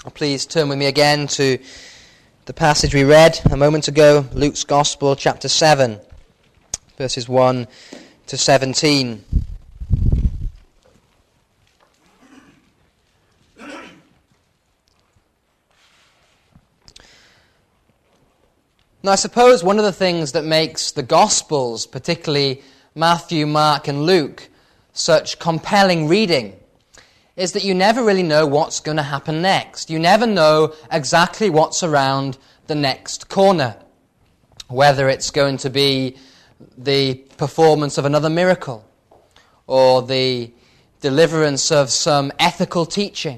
Please turn with me again to the passage we read a moment ago, Luke's Gospel, chapter 7, verses 1 to 17. Now, I suppose one of the things that makes the Gospels, particularly Matthew, Mark, and Luke, such compelling reading is that you never really know what's going to happen next. You never know exactly what's around the next corner, whether it's going to be the performance of another miracle, or the deliverance of some ethical teaching,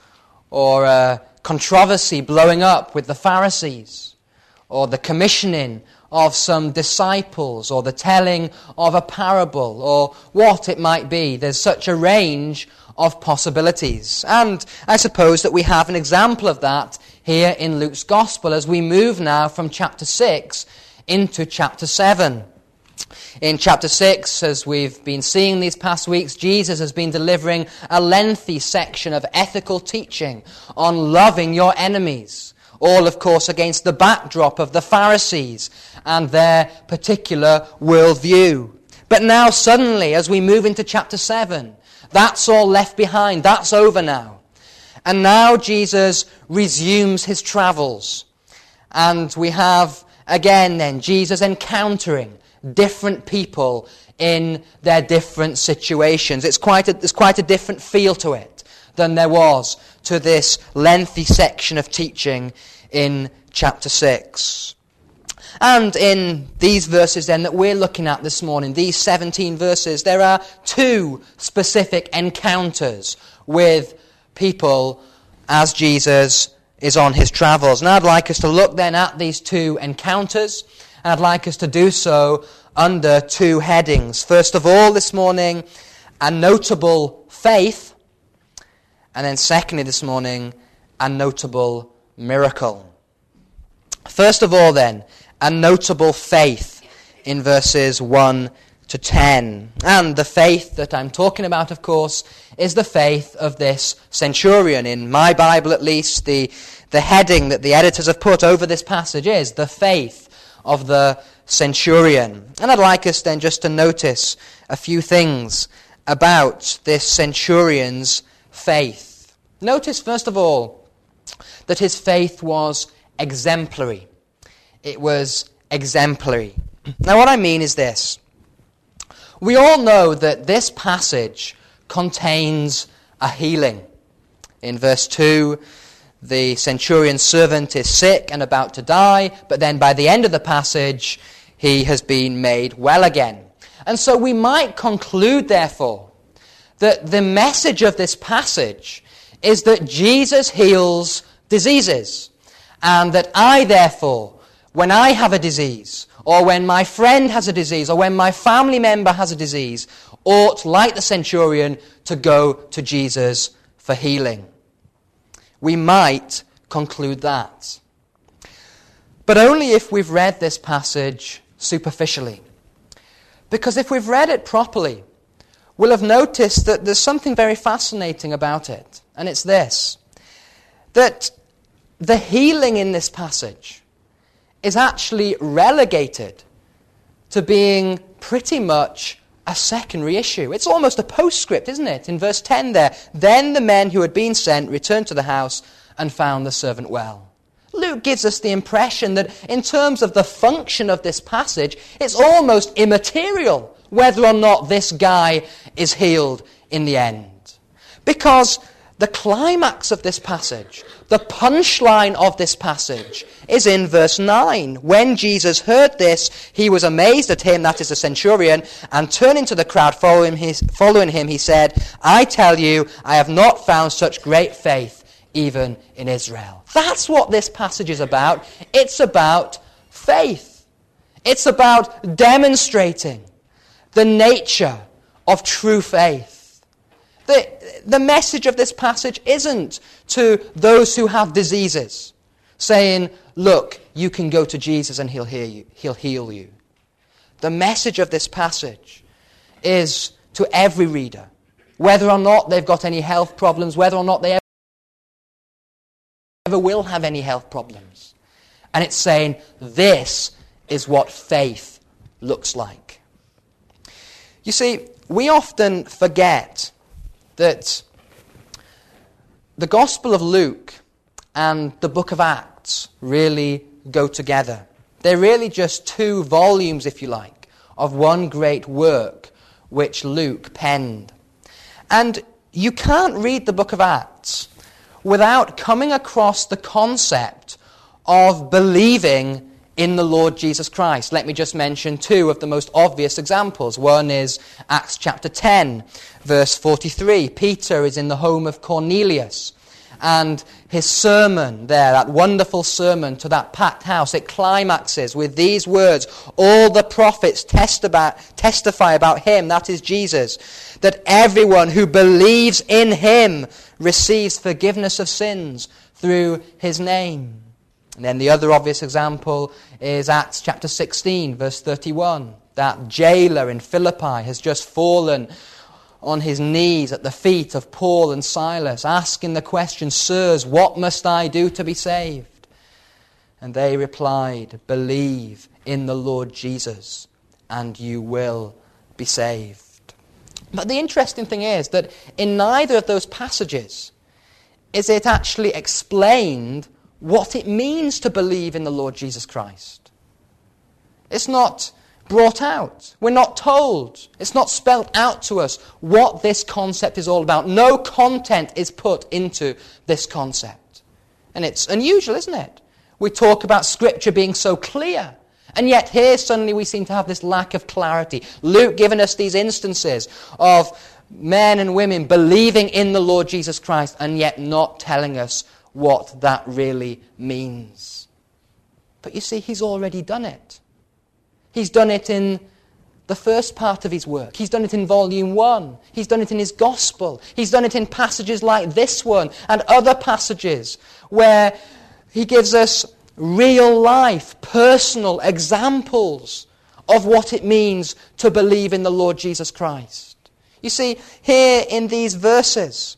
or a controversy blowing up with the Pharisees, or the commissioning of some disciples, or the telling of a parable, or what it might be. There's such a range of possibilities. And I suppose that we have an example of that here in Luke's Gospel as we move now from chapter 6 into chapter 7. In chapter 6, as we've been seeing these past weeks, Jesus has been delivering a lengthy section of ethical teaching on loving your enemies, all, of course, against the backdrop of the Pharisees and their particular worldview. But now, suddenly, as we move into chapter 7, that's all left behind. That's over now. And now Jesus resumes his travels. And we have, again then, Jesus encountering different people in their different situations. There's quite a different feel to it than there was to this lengthy section of teaching in chapter 6. And in these verses then that we're looking at this morning, these 17 verses, there are two specific encounters with people as Jesus is on his travels. And I'd like us to look then at these two encounters, and I'd like us to do so under two headings. First of all, this morning, a notable faith, and then secondly this morning, a notable miracle. First of all then, a notable faith in verses 1 to 10. And the faith that I'm talking about, of course, is the faith of this centurion. In my Bible, at least, the heading that the editors have put over this passage is the faith of the centurion. And I'd like us then just to notice a few things about this centurion's faith. Notice, first of all, that his faith was exemplary. It was exemplary. Now, what I mean is this. We all know that this passage contains a healing. In verse 2, the centurion's servant is sick and about to die, but then by the end of the passage, he has been made well again. And so we might conclude, therefore, that the message of this passage is that Jesus heals diseases, and that I, therefore, when I have a disease, or when my friend has a disease, or when my family member has a disease, ought, like the centurion, to go to Jesus for healing. We might conclude that. But only if we've read this passage superficially. Because if we've read it properly, we'll have noticed that there's something very fascinating about it. And it's this, that the healing in this passage is actually relegated to being pretty much a secondary issue. It's almost a postscript, isn't it? In verse 10 there, then the men who had been sent returned to the house and found the servant well. Luke gives us the impression that in terms of the function of this passage, it's almost immaterial whether or not this guy is healed in the end. Because the climax of this passage, the punchline of this passage, is in verse 9. When Jesus heard this, he was amazed at him, that is the centurion, and turning to the crowd following him, he said, I tell you, I have not found such great faith even in Israel. That's what this passage is about. It's about faith. It's about demonstrating the nature of true faith. The message of this passage isn't to those who have diseases, saying, look, you can go to Jesus and he'll heal you. The message of this passage is to every reader, whether or not they've got any health problems, whether or not they never will have any health problems. And it's saying this is what faith looks like. You see, we often forget that the Gospel of Luke and the book of Acts really go together. They're really just two volumes, if you like, of one great work which Luke penned. And you can't read the book of Acts without coming across the concept of believing in the Lord Jesus Christ. Let me just mention two of the most obvious examples. One is Acts chapter 10, verse 43. Peter is in the home of Cornelius, and his sermon there, that wonderful sermon to that packed house, it climaxes with these words: all the prophets testify about him, that is Jesus, that everyone who believes in him receives forgiveness of sins through his name. And then the other obvious example is Acts chapter 16, verse 31. That jailer in Philippi has just fallen on his knees at the feet of Paul and Silas, asking the question, "Sirs, what must I do to be saved?" And they replied, "Believe in the Lord Jesus, and you will be saved." But the interesting thing is that in neither of those passages is it actually explained what it means to believe in the Lord Jesus Christ. It's not brought out. We're not told. It's not spelled out to us what this concept is all about. No content is put into this concept. And it's unusual, isn't it? We talk about Scripture being so clear, and yet here suddenly we seem to have this lack of clarity. Luke giving us these instances of men and women believing in the Lord Jesus Christ, and yet not telling us what that really means. But you see, he's already done it. He's done it in the first part of his work. He's done it in volume 1. He's done it in his gospel. He's done it in passages like this one and other passages where he gives us real life, personal examples of what it means to believe in the Lord Jesus Christ. You see, here in these verses,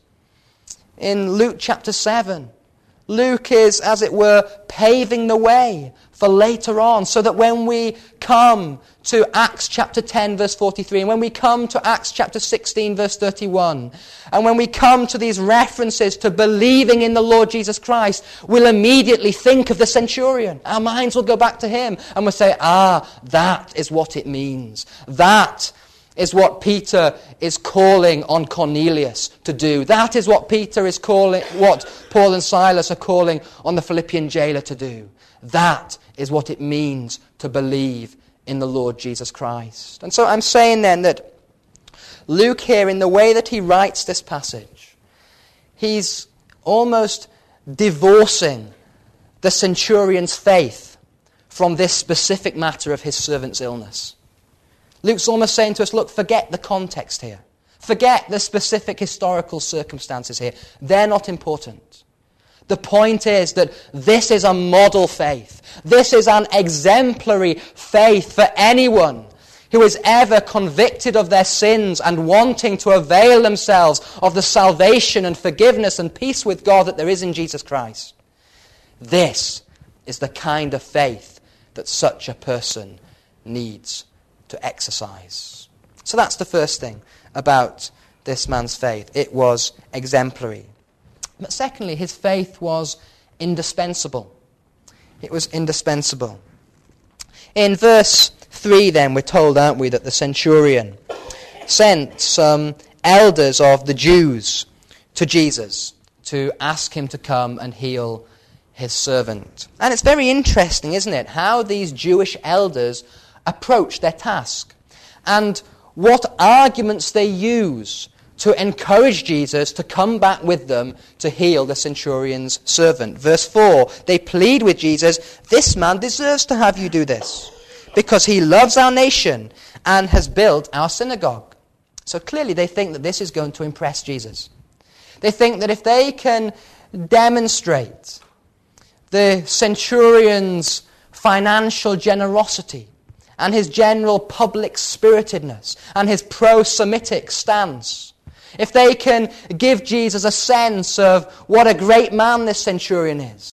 in Luke chapter 7, Luke is, as it were, paving the way for later on, so that when we come to Acts chapter 10, verse 43, and when we come to Acts chapter 16, verse 31, and when we come to these references to believing in the Lord Jesus Christ, we'll immediately think of the centurion. Our minds will go back to him, and we'll say, that is what it means. That is what Peter is calling on Cornelius to do. That is what Peter is calling, what Paul and Silas are calling on the Philippian jailer to do. That is what it means to believe in the Lord Jesus Christ. And so I'm saying then that Luke here, in the way that he writes this passage, he's almost divorcing the centurion's faith from this specific matter of his servant's illness. Luke's almost saying to us, look, forget the context here. Forget the specific historical circumstances here. They're not important. The point is that this is a model faith. This is an exemplary faith for anyone who is ever convicted of their sins and wanting to avail themselves of the salvation and forgiveness and peace with God that there is in Jesus Christ. This is the kind of faith that such a person needs to exercise. So that's the first thing about this man's faith. It was exemplary. But secondly, his faith was indispensable. It was indispensable. In verse 3 then, we're told, aren't we, that the centurion sent some elders of the Jews to Jesus to ask him to come and heal his servant. And it's very interesting, isn't it, how these Jewish elders approach their task and what arguments they use to encourage Jesus to come back with them to heal the centurion's servant. Verse 4, they plead with Jesus, "This man deserves to have you do this, because he loves our nation and has built our synagogue." So clearly they think that this is going to impress Jesus. They think that if they can demonstrate the centurion's financial generosity and his general public spiritedness and his pro-Semitic stance, if they can give Jesus a sense of what a great man this centurion is,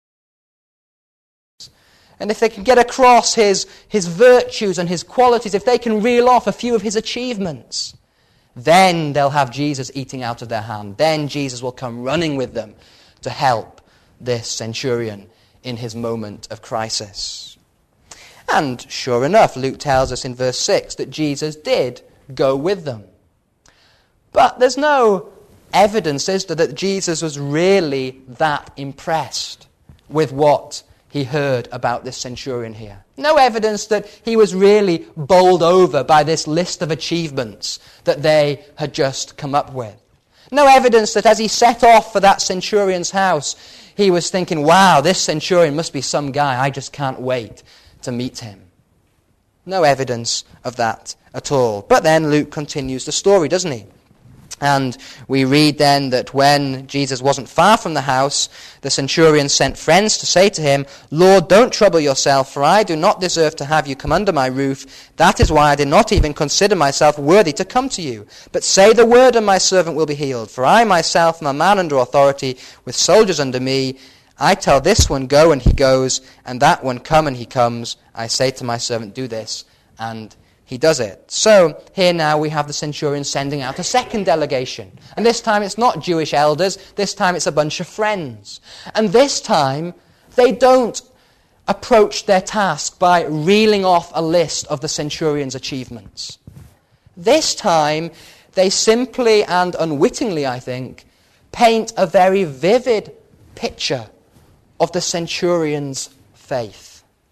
and if they can get across his virtues and his qualities, if they can reel off a few of his achievements, then they'll have Jesus eating out of their hand. Then Jesus will come running with them to help this centurion in his moment of crisis. And sure enough, Luke tells us in verse 6 that Jesus did go with them. But there's no evidence, is there, that Jesus was really that impressed with what he heard about this centurion here. No evidence that he was really bowled over by this list of achievements that they had just come up with. No evidence that as he set off for that centurion's house, he was thinking, wow, this centurion must be some guy. I just can't wait to meet him. No evidence of that at all. But then Luke continues the story, doesn't he? And we read then that when Jesus wasn't far from the house, the centurion sent friends to say to him, Lord, don't trouble yourself, for I do not deserve to have you come under my roof. That is why I did not even consider myself worthy to come to you. But say the word, and my servant will be healed. For I myself am a man under authority, with soldiers under me. I tell this one, go, and he goes, and that one, come, and he comes. I say to my servant, do this, and he does it. So here now we have the centurion sending out a second delegation. And this time it's not Jewish elders. This time it's a bunch of friends. And this time they don't approach their task by reeling off a list of the centurion's achievements. This time they simply and unwittingly, I think, paint a very vivid picture of the centurion's faith.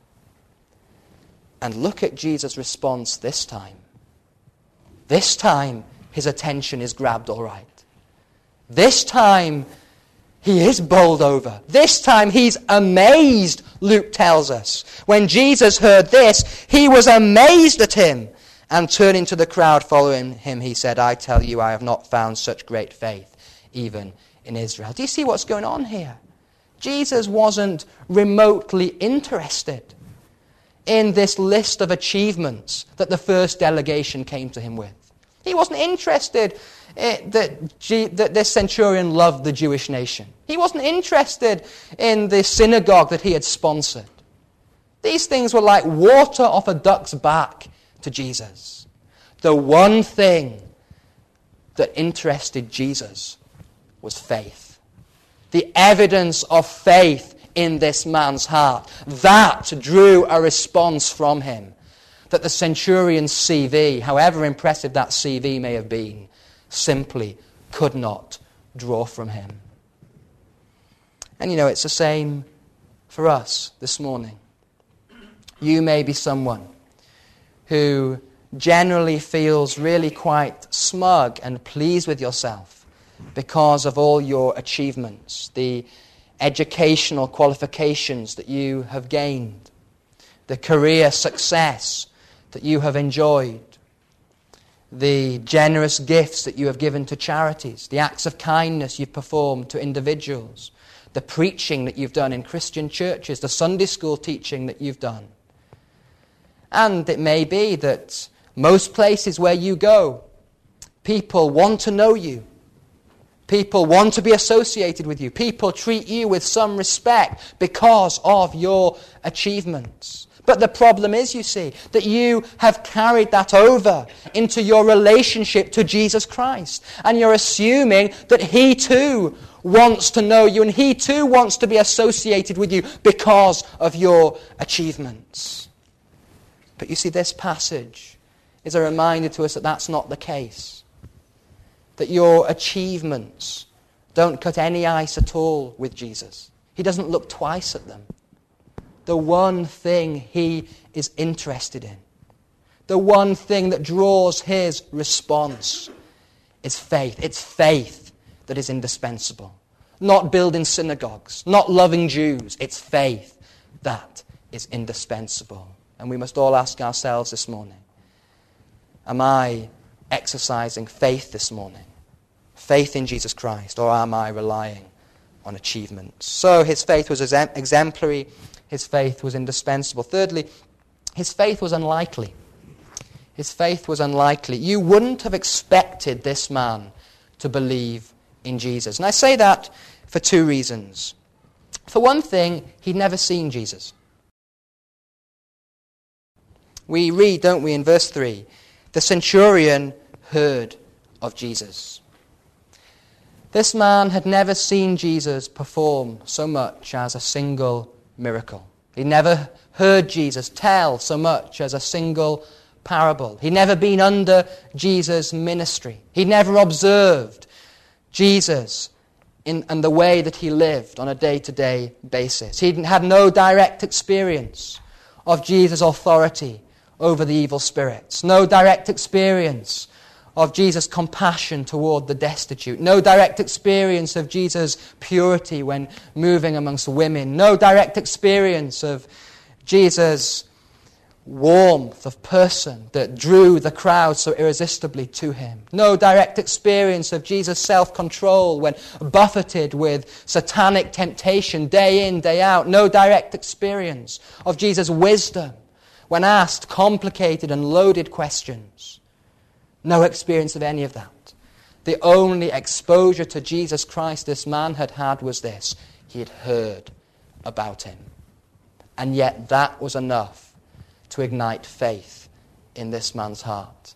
And look at Jesus' response this time. This time, his attention is grabbed all right. This time, he is bowled over. This time, he's amazed, Luke tells us. When Jesus heard this, he was amazed at him. And turning to the crowd following him, he said, I tell you, I have not found such great faith, even in Israel. Do you see what's going on here? Jesus wasn't remotely interested in this list of achievements that the first delegation came to him with. He wasn't interested that this centurion loved the Jewish nation. He wasn't interested in the synagogue that he had sponsored. These things were like water off a duck's back to Jesus. The one thing that interested Jesus was faith. The evidence of faith in this man's heart. That drew a response from him that the centurion's CV, however impressive that CV may have been, simply could not draw from him. And it's the same for us this morning. You may be someone who generally feels really quite smug and pleased with yourself because of all your achievements, the educational qualifications that you have gained, the career success that you have enjoyed, the generous gifts that you have given to charities, the acts of kindness you've performed to individuals, the preaching that you've done in Christian churches, the Sunday school teaching that you've done. And it may be that most places where you go, people want to know you. People want to be associated with you. People treat you with some respect because of your achievements. But the problem is, you see, that you have carried that over into your relationship to Jesus Christ. And you're assuming that He too wants to know you and He too wants to be associated with you because of your achievements. But you see, this passage is a reminder to us that that's not the case. That your achievements don't cut any ice at all with Jesus. He doesn't look twice at them. The one thing He is interested in, the one thing that draws His response is faith. It's faith that is indispensable. Not building synagogues, not loving Jews. It's faith that is indispensable. And we must all ask ourselves this morning, am I exercising faith this morning? Faith in Jesus Christ, or am I relying on achievements? So his faith was exemplary. His faith was indispensable. Thirdly, his faith was unlikely. His faith was unlikely. You wouldn't have expected this man to believe in Jesus. And I say that for two reasons. For one thing, he'd never seen Jesus. We read, don't we, in verse 3, the centurion heard of Jesus. This man had never seen Jesus perform so much as a single miracle. He'd never heard Jesus tell so much as a single parable. He'd never been under Jesus' ministry. He'd never observed Jesus in the way that he lived on a day-to-day basis. He'd had no direct experience of Jesus' authority over the evil spirits. No direct experience of Jesus' compassion toward the destitute. No direct experience of Jesus' purity when moving amongst women. No direct experience of Jesus' warmth of person that drew the crowd so irresistibly to him. No direct experience of Jesus' self-control when buffeted with satanic temptation day in, day out. No direct experience of Jesus' wisdom when asked complicated and loaded questions. No experience of any of that. The only exposure to Jesus Christ this man had had was this. He had heard about him. And yet that was enough to ignite faith in this man's heart.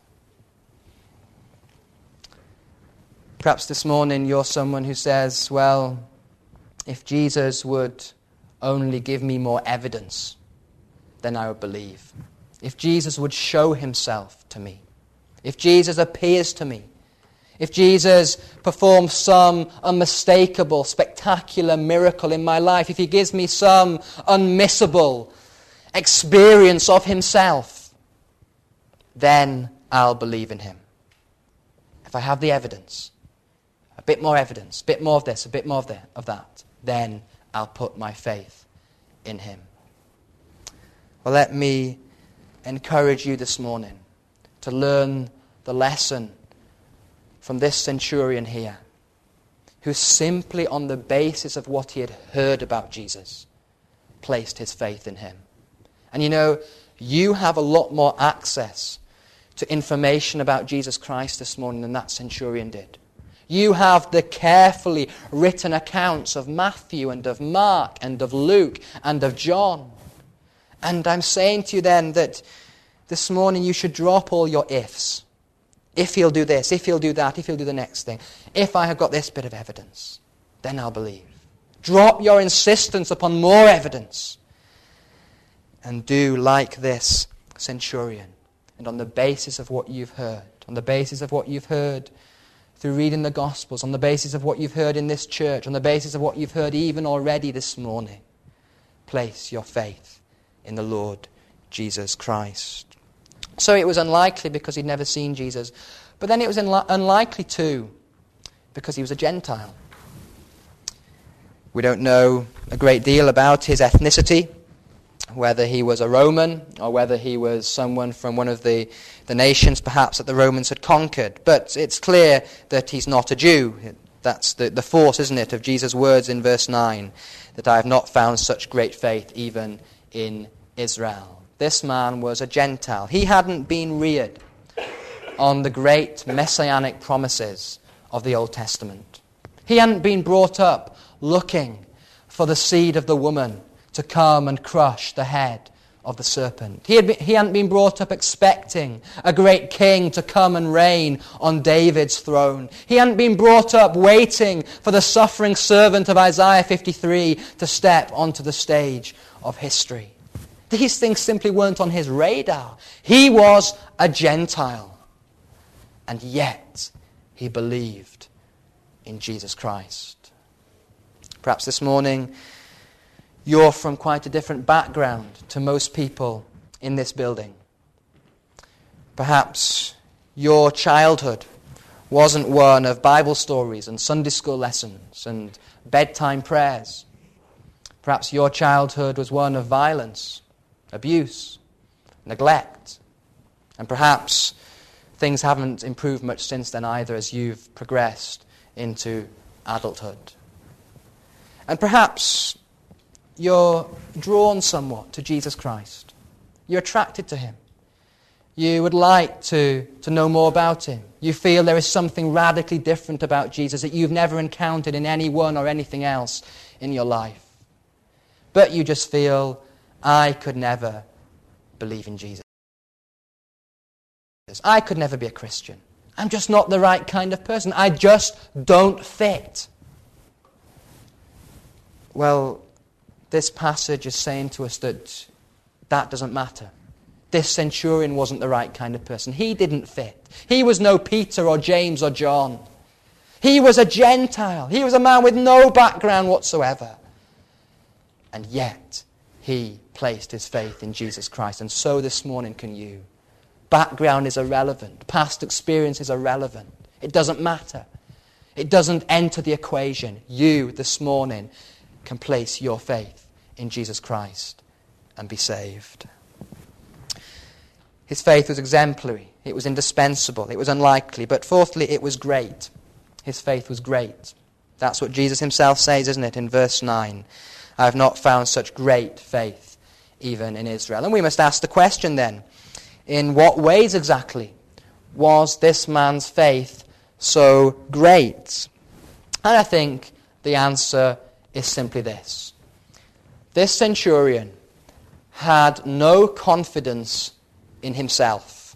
Perhaps this morning you're someone who says, well, if Jesus would only give me more evidence, then I would believe. If Jesus would show himself to me, if Jesus appears to me, if Jesus performs some unmistakable, spectacular miracle in my life, if he gives me some unmissable experience of himself, then I'll believe in him. If I have the evidence, a bit more evidence, a bit more of this, a bit more of that, then I'll put my faith in him. Well, let me encourage you this morning to learn the lesson from this centurion here, who simply on the basis of what he had heard about Jesus, placed his faith in him. And you know, you have a lot more access to information about Jesus Christ this morning than that centurion did. You have the carefully written accounts of Matthew and of Mark and of Luke and of John. And I'm saying to you then that this morning you should drop all your ifs. If he'll do this, if he'll do that, if he'll do the next thing. If I have got this bit of evidence, then I'll believe. Drop your insistence upon more evidence. And do like this centurion. And on the basis of what you've heard, on the basis of what you've heard through reading the Gospels, on the basis of what you've heard in this church, on the basis of what you've heard even already this morning, place your faith in the Lord Jesus Christ. So it was unlikely because he'd never seen Jesus. But then it was unlikely too because he was a Gentile. We don't know a great deal about his ethnicity, whether he was a Roman or whether he was someone from one of the nations perhaps that the Romans had conquered. But it's clear that he's not a Jew. That's the force, isn't it, of Jesus' words in verse 9, that I have not found such great faith even in Israel. This man was a Gentile. He hadn't been reared on the great messianic promises of the Old Testament. He hadn't been brought up looking for the seed of the woman to come and crush the head of the serpent. He hadn't been brought up expecting a great king to come and reign on David's throne. He hadn't been brought up waiting for the suffering servant of Isaiah 53 to step onto the stage of history. These things simply weren't on his radar. He was a Gentile. And yet, he believed in Jesus Christ. Perhaps this morning, you're from quite a different background to most people in this building. Perhaps your childhood wasn't one of Bible stories and Sunday school lessons and bedtime prayers. Perhaps your childhood was one of violence, abuse, neglect. And perhaps things haven't improved much since then either as you've progressed into adulthood. And perhaps you're drawn somewhat to Jesus Christ. You're attracted to him. You would like to know more about him. You feel there is something radically different about Jesus that you've never encountered in anyone or anything else in your life. But you just feel, I could never believe in Jesus. I could never be a Christian. I'm just not the right kind of person. I just don't fit. Well, this passage is saying to us that doesn't matter. This centurion wasn't the right kind of person. He didn't fit. He was no Peter or James or John. He was a Gentile. He was a man with no background whatsoever. And yet, he placed his faith in Jesus Christ. And so this morning can you. Background is irrelevant. Past experience is irrelevant. It doesn't matter. It doesn't enter the equation. You, this morning, can place your faith in Jesus Christ and be saved. His faith was exemplary. It was indispensable. It was unlikely. But fourthly, it was great. His faith was great. That's what Jesus himself says, isn't it, in verse 9. I have not found such great faith even in Israel. And we must ask the question then, in what ways exactly was this man's faith so great? And I think the answer is simply this. This centurion had no confidence in himself,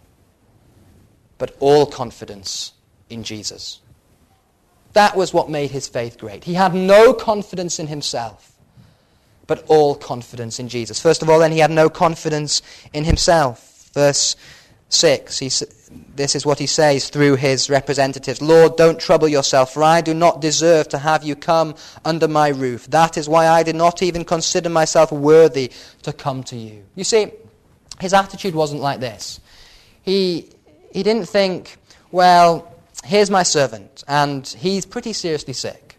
but all confidence in Jesus. That was what made his faith great. He had no confidence in himself, but all confidence in Jesus. First of all, then, he had no confidence in himself. Verse 6, this is what he says through his representatives. Lord, don't trouble yourself, for I do not deserve to have you come under my roof. That is why I did not even consider myself worthy to come to you. You see, his attitude wasn't like this. He didn't think, well, here's my servant, and he's pretty seriously sick.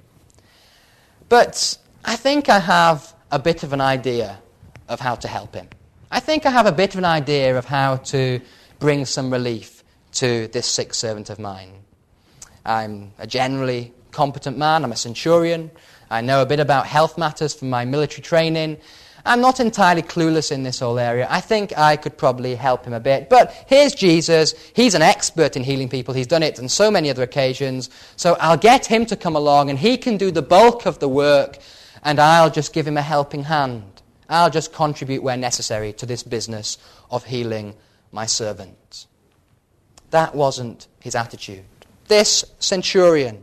But I think I have a bit of an idea of how to help him. I think I have a bit of an idea of how to bring some relief to this sick servant of mine. I'm a generally competent man. I'm a centurion. I know a bit about health matters from my military training. I'm not entirely clueless in this whole area. I think I could probably help him a bit. But here's Jesus. He's an expert in healing people. He's done it on so many other occasions. So I'll get him to come along, and he can do the bulk of the work, and I'll just give him a helping hand. I'll just contribute where necessary to this business of healing my servant. That wasn't his attitude. This centurion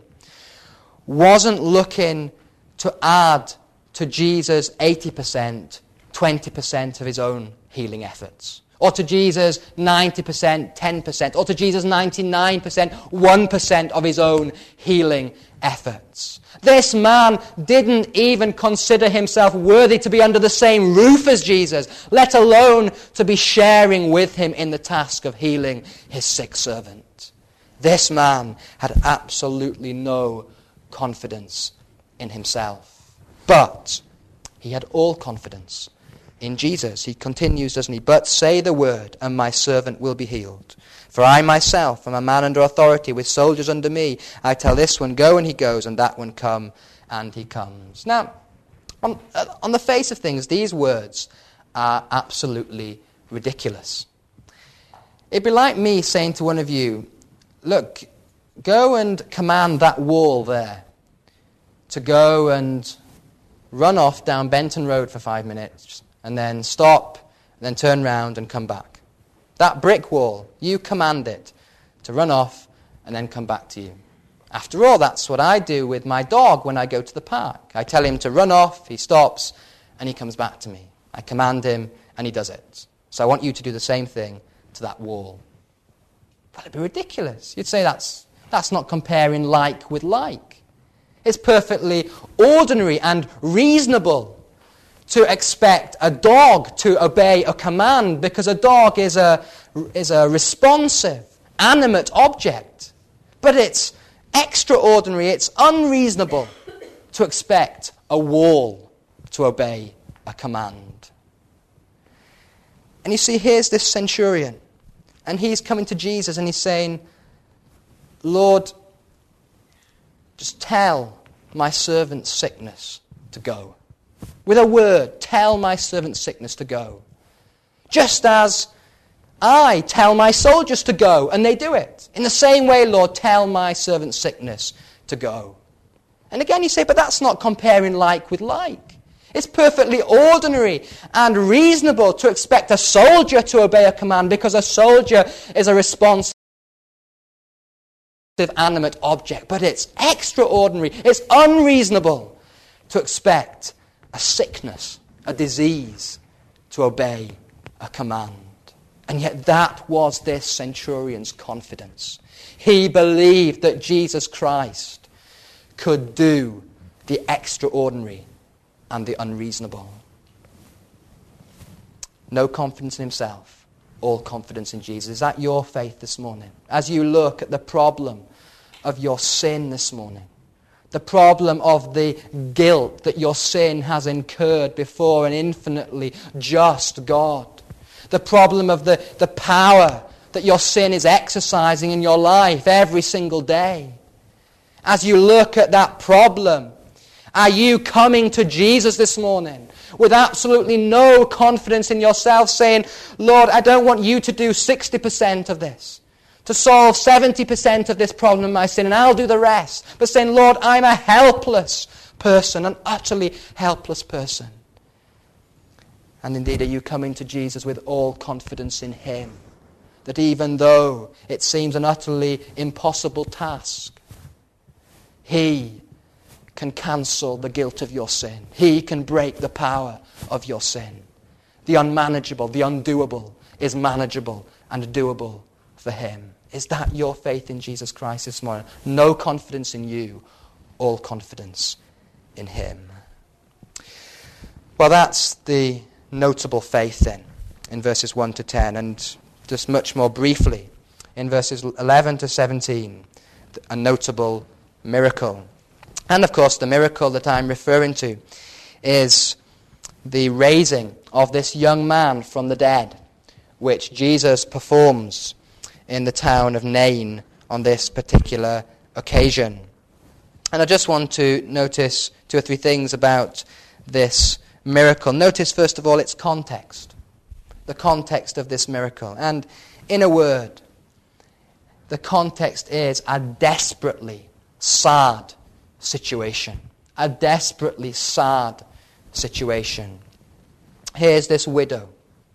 wasn't looking to add to Jesus 80%, 20% of his own healing efforts. Or to Jesus 90%, 10%. Or to Jesus 99%, 1% of his own healing efforts. This man didn't even consider himself worthy to be under the same roof as Jesus, let alone to be sharing with him in the task of healing his sick servant. This man had absolutely no confidence in himself. But he had all confidence in Jesus. He continues, doesn't he? But say the word, and my servant will be healed. For I myself am a man under authority, with soldiers under me. I tell this one, go, and he goes, and that one, come, and he comes. Now, on the face of things, these words are absolutely ridiculous. It'd be like me saying to one of you, look, go and command that wall there to go and run off down Benton Road for 5 minutes, and then stop, and then turn round and come back. That brick wall, you command it to run off and then come back to you. After all, that's what I do with my dog when I go to the park. I tell him to run off, he stops, and he comes back to me. I command him, and he does it. So I want you to do the same thing to that wall. Well, it'd be ridiculous. You'd say that's not comparing like with like. It's perfectly ordinary and reasonable to expect a dog to obey a command, because a dog is a responsive, animate object. But it's extraordinary, it's unreasonable to expect a wall to obey a command. And you see, here's this centurion, and he's coming to Jesus and he's saying, Lord, just tell my servant's sickness to go. With a word, tell my servant's sickness to go. Just as I tell my soldiers to go, and they do it. In the same way, Lord, tell my servant's sickness to go. And again you say, but that's not comparing like with like. It's perfectly ordinary and reasonable to expect a soldier to obey a command, because a soldier is a responsive animate object. But it's extraordinary, it's unreasonable to expect a sickness, a disease, to obey a command. And yet that was this centurion's confidence. He believed that Jesus Christ could do the extraordinary and the unreasonable. No confidence in himself, all confidence in Jesus. Is that your faith this morning? As you look at the problem of your sin this morning, the problem of the guilt that your sin has incurred before an infinitely just God, the problem of the power that your sin is exercising in your life every single day. As you look at that problem, are you coming to Jesus this morning with absolutely no confidence in yourself, saying, Lord, I don't want you to do 60% of this, to solve 70% of this problem of my sin, and I'll do the rest. But saying, Lord, I'm a helpless person, an utterly helpless person. And indeed, are you coming to Jesus with all confidence in him, that even though it seems an utterly impossible task, he can cancel the guilt of your sin. He can break the power of your sin. The unmanageable, the undoable is manageable and doable for him. Is that your faith in Jesus Christ this morning? No confidence in you, all confidence in him. Well, that's the notable faith then in verses 1 to 10, and just much more briefly in verses 11 to 17, a notable miracle. And of course the miracle that I'm referring to is the raising of this young man from the dead, which Jesus performs in the town of Nain on this particular occasion. And I just want to notice 2 or 3 things about this miracle. Notice, first of all, its context. The context of this miracle. And in a word, the context is a desperately sad situation. A desperately sad situation. Here's this widow,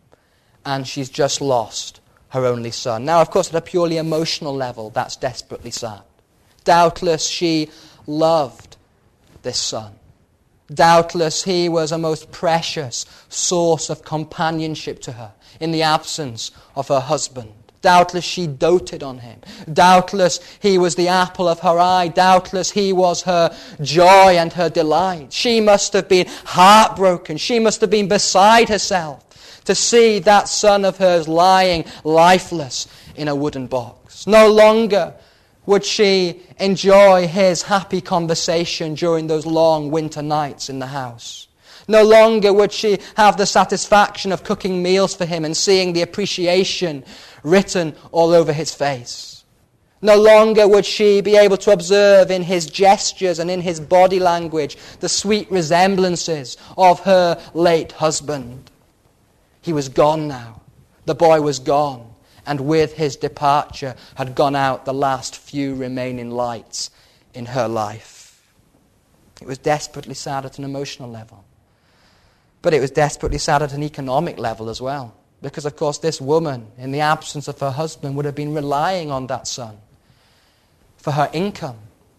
and she's just lost her only son. Now, of course, at a purely emotional level, that's desperately sad. Doubtless she loved this son. Doubtless he was a most precious source of companionship to her in the absence of her husband. Doubtless she doted on him. Doubtless he was the apple of her eye. Doubtless he was her joy and her delight. She must have been heartbroken. She must have been beside herself to see that son of hers lying lifeless in a wooden box. No longer would she enjoy his happy conversation during those long winter nights in the house. No longer would she have the satisfaction of cooking meals for him and seeing the appreciation written all over his face. No longer would she be able to observe in his gestures and in his body language the sweet resemblances of her late husband. He was gone now. The boy was gone. And with his departure had gone out the last few remaining lights in her life. It was desperately sad at an emotional level. But it was desperately sad at an economic level as well. Because, of course, this woman, in the absence of her husband, would have been relying on that son for her income.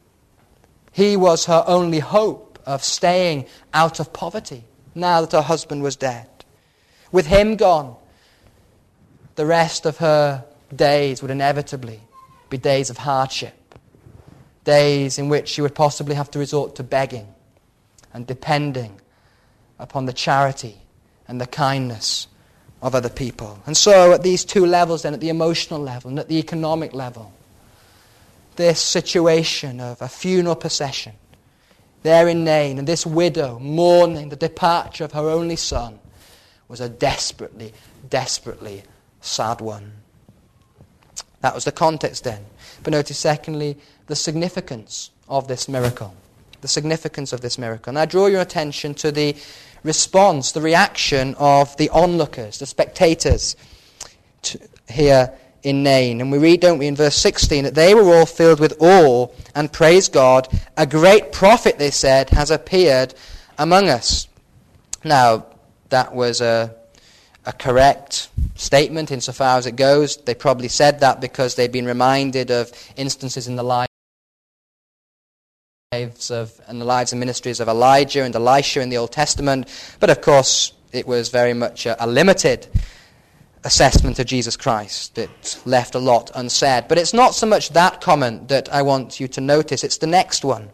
He was her only hope of staying out of poverty now that her husband was dead. With him gone, the rest of her days would inevitably be days of hardship. Days in which she would possibly have to resort to begging and depending upon the charity and the kindness of other people. And so at these 2 levels then, at the emotional level and at the economic level, this situation of a funeral procession there in Nain, and this widow mourning the departure of her only son, was a desperately, desperately sad one. That was the context then. But notice secondly, the significance of this miracle. The significance of this miracle. And I draw your attention to the response, the reaction of the onlookers, the spectators, here in Nain. And we read, don't we, in verse 16, that they were all filled with awe and praised God. A great prophet, they said, has appeared among us. Now, that was a correct statement insofar as it goes. They probably said that because they'd been reminded of instances in the lives and ministries of Elijah and Elisha in the Old Testament. But of course, it was very much a limited assessment of Jesus Christ. It left a lot unsaid. But it's not so much that comment that I want you to notice. It's the next one.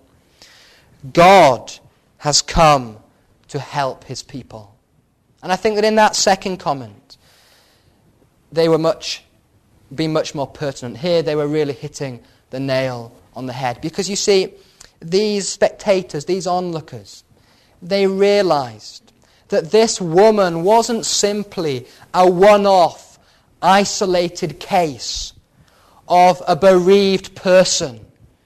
God has come to help his people. And I think that in that second comment, they were being much more pertinent. Here they were really hitting the nail on the head. Because you see, these spectators, these onlookers, they realized that this woman wasn't simply a one-off, isolated case of a bereaved person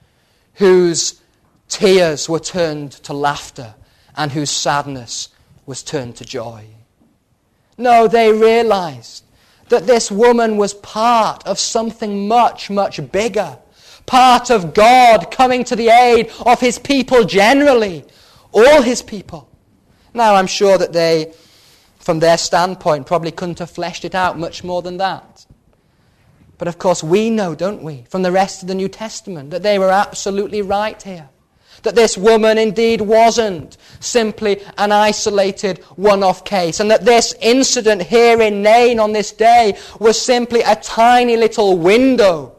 whose tears were turned to laughter and whose sadness was turned to joy. No, they realized that this woman was part of something much, much bigger. Part of God coming to the aid of his people generally. All his people. Now, I'm sure that they, from their standpoint, probably couldn't have fleshed it out much more than that. But of course, we know, don't we, from the rest of the New Testament, that they were absolutely right here. That this woman indeed wasn't simply an isolated one-off case. And that this incident here in Nain on this day was simply a tiny little window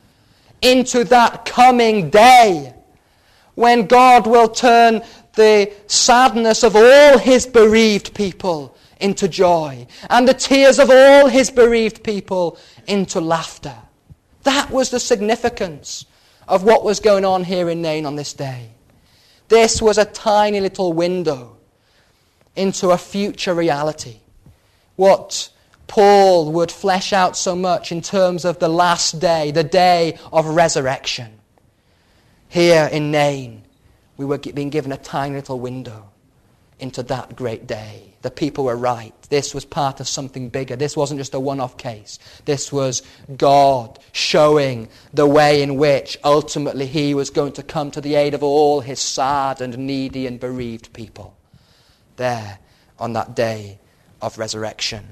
into that coming day when God will turn the sadness of all his bereaved people into joy and the tears of all his bereaved people into laughter. That was the significance of what was going on here in Nain on this day. This was a tiny little window into a future reality. What Paul would flesh out so much in terms of the last day, the day of resurrection. Here in Nain, we were being given a tiny little window into that great day. The people were right. This was part of something bigger. This wasn't just a one-off case. This was God showing the way in which ultimately he was going to come to the aid of all his sad and needy and bereaved people there on that day of resurrection.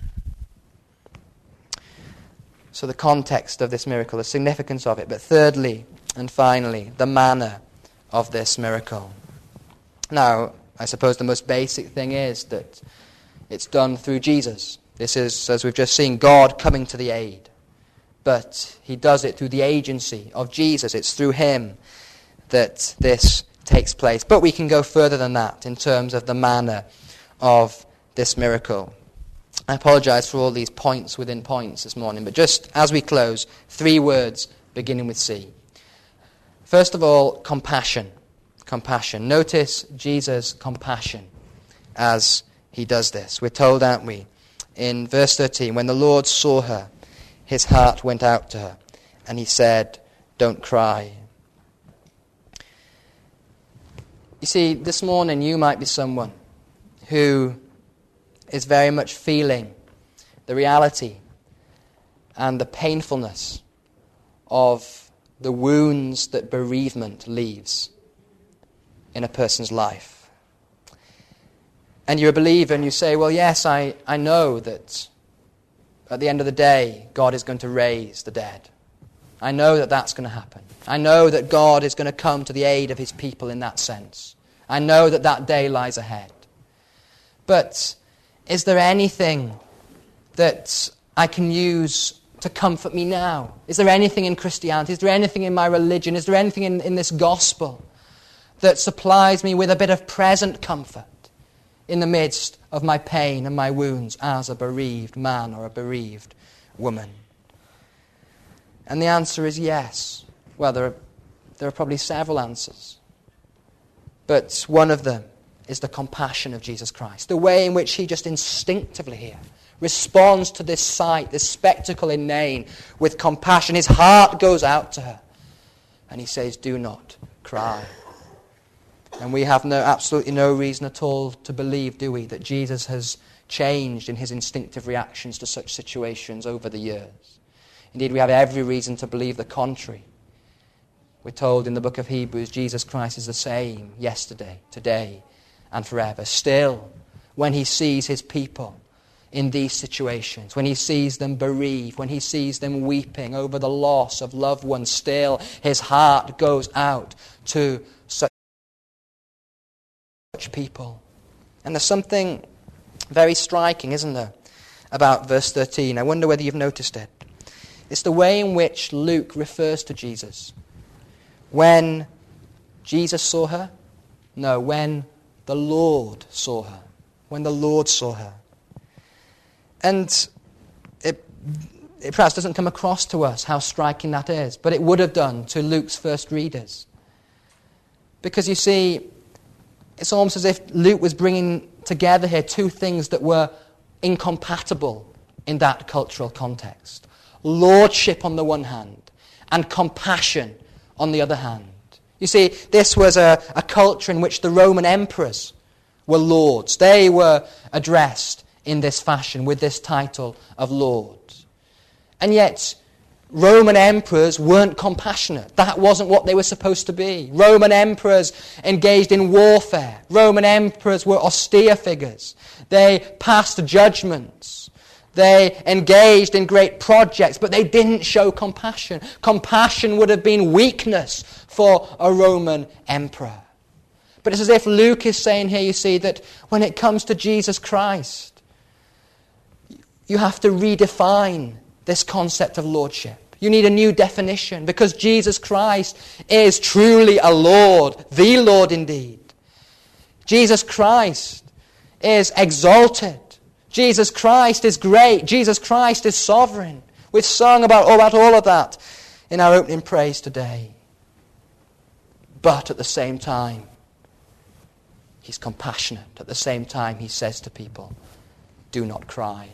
So the context of this miracle, the significance of it, but thirdly and finally, the manner of this miracle. Now, I suppose the most basic thing is that it's done through Jesus. This is, as we've just seen, God coming to the aid. But he does it through the agency of Jesus. It's through him that this takes place. But we can go further than that in terms of the manner of this miracle. I apologize for all these points within points this morning, but just as we close, 3 words beginning with C. First of all, compassion. Compassion. Notice Jesus' compassion as he does this. We're told, aren't we, in verse 13, when the Lord saw her, his heart went out to her, and he said, "Don't cry." You see, this morning you might be someone who is very much feeling the reality and the painfulness of the wounds that bereavement leaves in a person's life. And you're a believer and you say, well, yes, I know that at the end of the day, God is going to raise the dead. I know that that's going to happen. I know that God is going to come to the aid of his people in that sense. I know that that day lies ahead. But is there anything that I can use to comfort me now? Is there anything in Christianity? Is there anything in my religion? Is there anything in this gospel that supplies me with a bit of present comfort in the midst of my pain and my wounds as a bereaved man or a bereaved woman? And the answer is yes. Well, there are probably several answers. But one of them is the compassion of Jesus Christ. The way in which he just instinctively here responds to this sight, this spectacle in Nain with compassion. His heart goes out to her. And he says, "Do not cry." And we have absolutely no reason at all to believe, do we, that Jesus has changed in his instinctive reactions to such situations over the years. Indeed, we have every reason to believe the contrary. We're told in the book of Hebrews, Jesus Christ is the same yesterday, today, and forever. Still, when he sees his people in these situations, when he sees them bereaved, when he sees them weeping over the loss of loved ones, still his heart goes out to such people. And there's something very striking, isn't there, about verse 13. I wonder whether you've noticed it. It's the way in which Luke refers to Jesus. When Jesus saw her? No, when the Lord saw her. When the Lord saw her. And it perhaps doesn't come across to us how striking that is, but it would have done to Luke's first readers. Because you see, it's almost as if Luke was bringing together here two things that were incompatible in that cultural context. Lordship on the one hand, and compassion on the other hand. You see, this was a culture in which the Roman emperors were lords. They were addressed in this fashion, with this title of Lord. And yet, Roman emperors weren't compassionate. That wasn't what they were supposed to be. Roman emperors engaged in warfare. Roman emperors were austere figures. They passed judgments. They engaged in great projects, but they didn't show compassion. Compassion would have been weakness for a Roman emperor. But it's as if Luke is saying here, you see, that when it comes to Jesus Christ, you have to redefine this concept of lordship. You need a new definition, because Jesus Christ is truly a Lord, the Lord indeed. Jesus Christ is exalted. Jesus Christ is great. Jesus Christ is sovereign. We've sung about all of that in our opening praise today. But at the same time, he's compassionate. At the same time, he says to people, do not cry.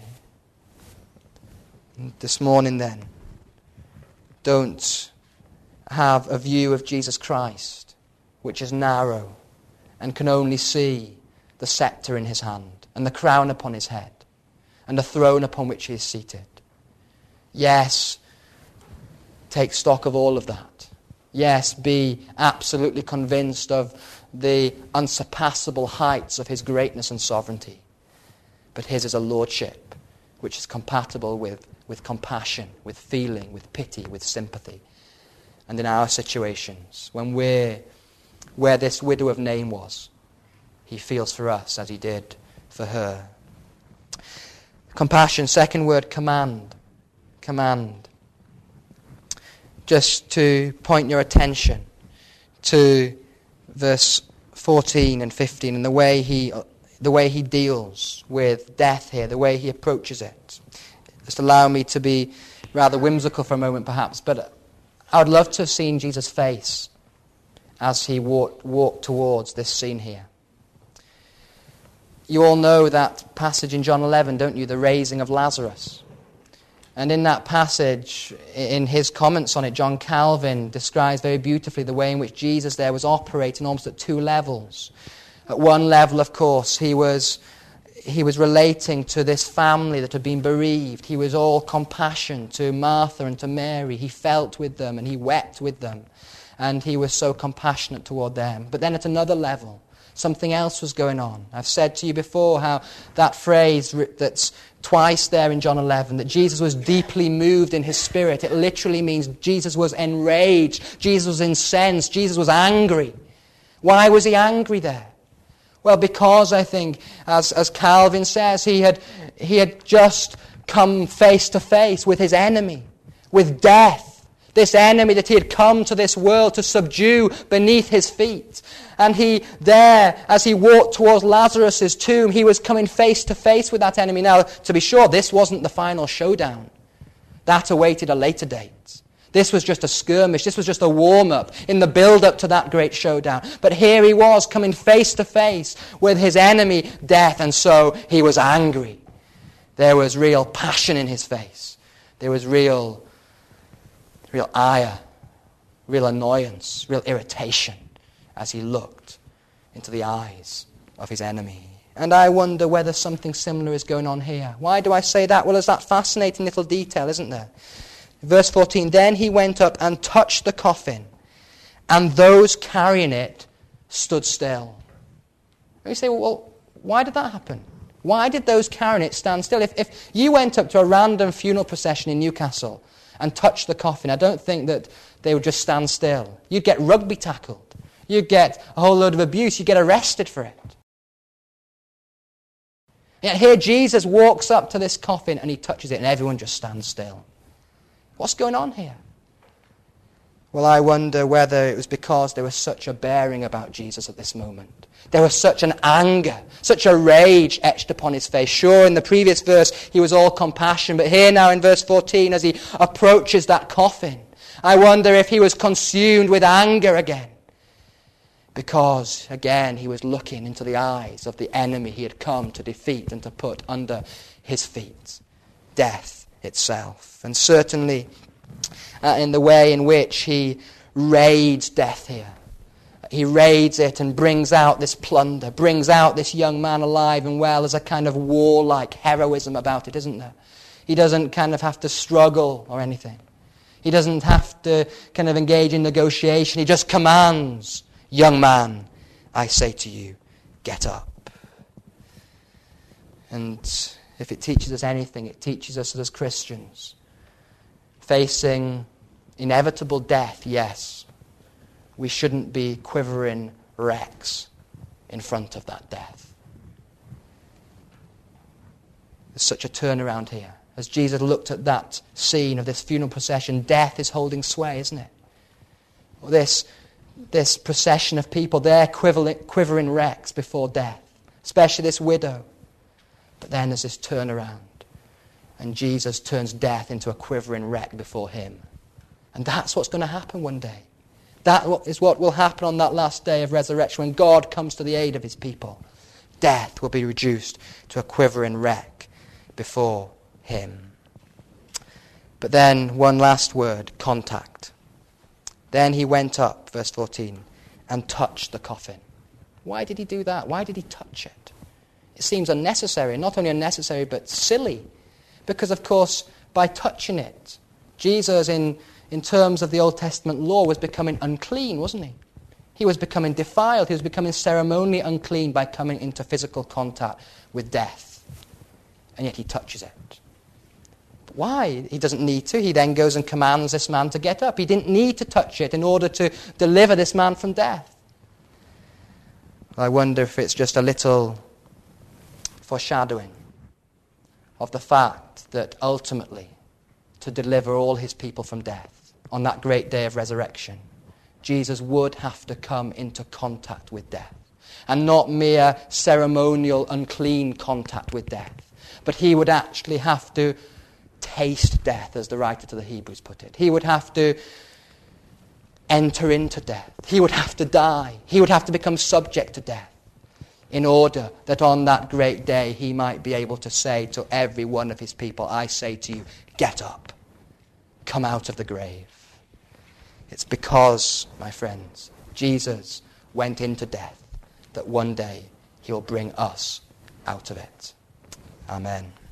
This morning then, don't have a view of Jesus Christ which is narrow and can only see the scepter in his hand and the crown upon his head and the throne upon which he is seated. Yes, take stock of all of that. Yes, be absolutely convinced of the unsurpassable heights of his greatness and sovereignty. But his is a lordship which is compatible with compassion, with feeling, with pity, with sympathy. And in our situations, when we're where this widow of Nain was, he feels for us as he did for her. Compassion, second word, command. Command. Just to point your attention to verse 14 and 15 and the way he deals with death here, the way he approaches it. Just allow me to be rather whimsical for a moment perhaps, but I would love to have seen Jesus' face as he walked towards this scene here. You all know that passage in John 11, don't you? The raising of Lazarus. And in that passage, in his comments on it, John Calvin describes very beautifully the way in which Jesus there was operating almost at two levels. At one level, of course, he was relating to this family that had been bereaved. He was all compassion to Martha and to Mary. He felt with them and he wept with them. And he was so compassionate toward them. But then at another level, something else was going on. I've said to you before how that phrase that's twice there in John 11, that Jesus was deeply moved in his spirit. It literally means Jesus was enraged. Jesus was incensed. Jesus was angry. Why was he angry there? Well, because I think, as Calvin says, he had just come face to face with his enemy, with death. This enemy that he had come to this world to subdue beneath his feet. And he there, as he walked towards Lazarus' tomb, he was coming face to face with that enemy. Now, to be sure, this wasn't the final showdown. That awaited a later date. This was just a skirmish. This was just a warm-up in the build-up to that great showdown. But here he was coming face to face with his enemy, death, and so he was angry. There was real passion in his face. There was real ire, real annoyance, real irritation as he looked into the eyes of his enemy. And I wonder whether something similar is going on here. Why do I say that? Well, there's that fascinating little detail, isn't there? Verse 14, then he went up and touched the coffin, and those carrying it stood still. And you say, well, why did that happen? Why did those carrying it stand still? If you went up to a random funeral procession in Newcastle and touched the coffin, I don't think that they would just stand still. You'd get rugby tackled. You'd get a whole load of abuse. You'd get arrested for it. Yet here Jesus walks up to this coffin and he touches it and everyone just stands still. What's going on here? Well, I wonder whether it was because there was such a bearing about Jesus at this moment. There was such an anger, such a rage etched upon his face. Sure, in the previous verse he was all compassion, but here now in verse 14 as he approaches that coffin, I wonder if he was consumed with anger again. Because, again, he was looking into the eyes of the enemy he had come to defeat and to put under his feet. Death itself. And certainly in the way in which he raids death here. He raids it and brings out this plunder, brings out this young man alive and well. There's a kind of warlike heroism about it, isn't there? He doesn't kind of have to struggle or anything. He doesn't have to kind of engage in negotiation. He just commands, young man, I say to you, get up. And if it teaches us anything, it teaches us that as Christians, facing inevitable death, yes, we shouldn't be quivering wrecks in front of that death. There's such a turnaround here. As Jesus looked at that scene of this funeral procession, death is holding sway, isn't it? Well, this procession of people, they're quivering wrecks before death, especially this widow. But then there's this turnaround, and Jesus turns death into a quivering wreck before him. And that's what's going to happen one day. That is what will happen on that last day of resurrection when God comes to the aid of his people. Death will be reduced to a quivering wreck before him. But then one last word, contact. Then he went up, verse 14, and touched the coffin. Why did he do that? Why did he touch it? It seems unnecessary, not only unnecessary, but silly. Because, of course, by touching it, Jesus, in terms of the Old Testament law, was becoming unclean, wasn't he? He was becoming defiled. He was becoming ceremonially unclean by coming into physical contact with death. And yet he touches it. But why? He doesn't need to. He then goes and commands this man to get up. He didn't need to touch it in order to deliver this man from death. I wonder if it's just a little foreshadowing of the fact that ultimately, to deliver all his people from death on that great day of resurrection, Jesus would have to come into contact with death. And not mere ceremonial, unclean contact with death. But he would actually have to taste death, as the writer to the Hebrews put it. He would have to enter into death. He would have to die. He would have to become subject to death in order that on that great day he might be able to say to every one of his people, I say to you, get up. Come out of the grave. It's because, my friends, Jesus went into death that one day he'll bring us out of it. Amen.